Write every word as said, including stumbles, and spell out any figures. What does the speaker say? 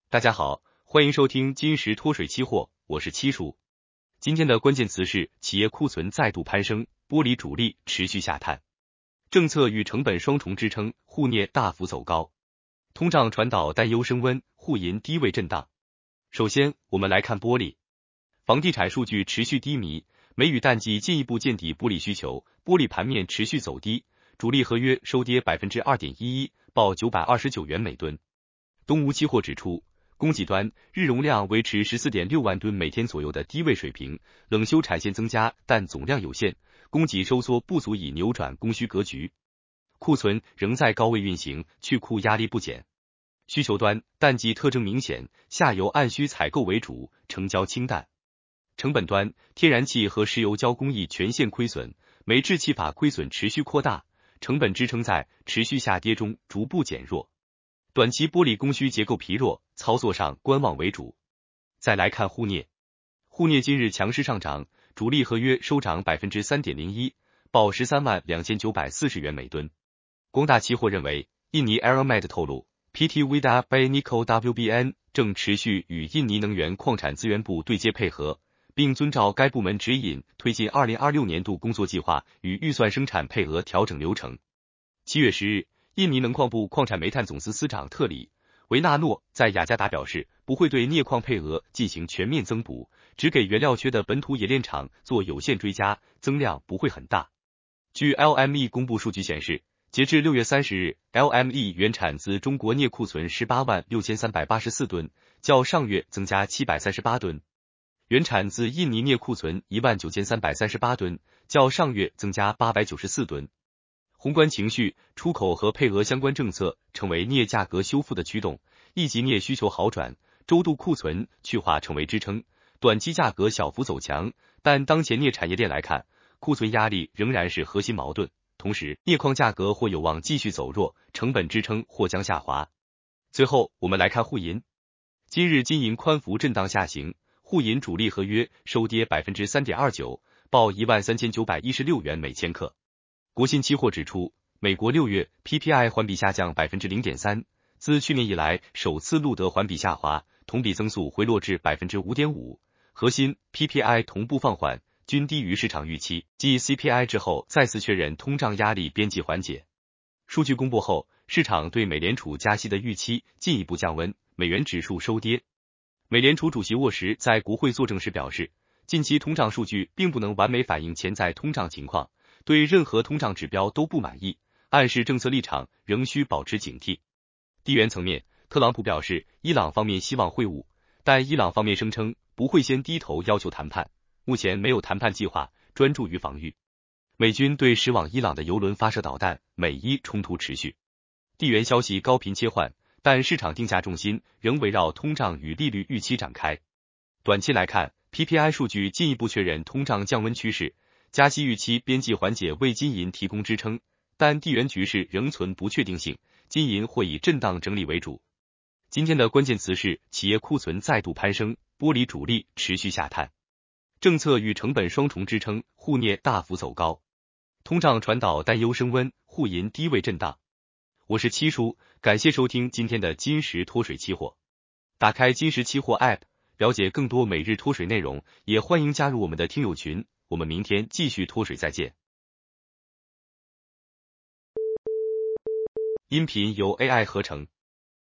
大家好，欢迎收听金石脱水期货，我是七叔。今天的关键词是企业库存再度攀升，玻璃主力持续下探，政策与成本双重支撑，沪镍大幅走高，通胀传导担忧升温，沪银低位震荡。首先，我们来看玻璃，房地产数据持续低迷，梅雨淡季进一步见底玻璃需求，玻璃盘面持续走低，主力合约收跌 百分之二点一一， 报九百二十九元每吨。东吴期货指出，供给端日容量维持 十四点六万吨每天左右的低位水平，冷休产线增加，但总量有限，供给收缩不足以扭转供需格局。库存仍在高位运行，去库压力不减。需求端淡季特征明显，下游按需采购为主，成交清淡。成本端天然气和石油焦工艺全线亏损，煤制气法亏损持续扩大，成本支撑在持续下跌中逐步减弱。短期玻璃供需结构疲弱，操作上观望为主。再来看沪镍，沪镍今日强势上涨，主力合约收涨 百分之三点零一， 报十三万两千九百四十元每吨。光大期货认为，印尼 Eramet 透露 ，P T Vida Bay Nickel W B N 正持续与印尼能源矿产资源部对接配合，并遵照该部门指引推进二零二六年度工作计划与预算生产配额调整流程。七月十日，印尼能矿部矿产煤炭总司司长特里维纳诺在雅加达表示，不会对镍矿配额进行全面增补，只给原料缺的本土冶炼厂做有限追加，增量不会很大。据 L M E 公布数据显示，截至六月三十日 ，L M E 原产自中国镍库存十八万六千三百八十四吨，较上月增加七百三十八吨；原产自印尼镍库存一万九千三百三十八吨，较上月增加八百九十四吨。宏观情绪、出口和配额相关政策成为镍价格修复的驱动，一级镍需求好转，周度库存去化成为支撑，短期价格小幅走强，但当前镍产业链来看，库存压力仍然是核心矛盾，同时镍矿价格或有望继续走弱，成本支撑或将下滑。最后，我们来看沪银，今日金银宽幅震荡下行，沪银主力合约收跌 百分之三点二九， 报一万三千九百一十六元每千克。国信期货指出，美国六月 P P I 环比下降 百分之零点三， 自去年以来首次录得环比下滑，同比增速回落至 百分之五点五， 核心 P P I 同步放缓，均低于市场预期，继 C P I 之后再次确认通胀压力边际缓解。数据公布后，市场对美联储加息的预期进一步降温，美元指数收跌。美联储主席沃什在国会作证时表示，近期通胀数据并不能完美反映潜在通胀情况，对任何通胀指标都不满意，暗示政策立场仍需保持警惕。地缘层面，特朗普表示伊朗方面希望会晤，但伊朗方面声称不会先低头要求谈判，目前没有谈判计划，专注于防御。美军对驶往伊朗的油轮发射导弹，美伊冲突持续。地缘消息高频切换，但市场定价重心仍围绕通胀与利率预期展开。短期来看， P P I 数据进一步确认通胀降温趋势，加息预期边际缓解为金银提供支撑，但地缘局势仍存不确定性，金银会以震荡整理为主。今天的关键词是企业库存再度攀升，玻璃主力持续下探，政策与成本双重支撑，沪镍大幅走高，通胀传导担忧升温，沪银低位震荡。我是七叔，感谢收听今天的金石脱水期货。打开金石期货 App， 了解更多每日脱水内容，也欢迎加入我们的听友群。我们明天继续脱水再见。音频由 A I 合成。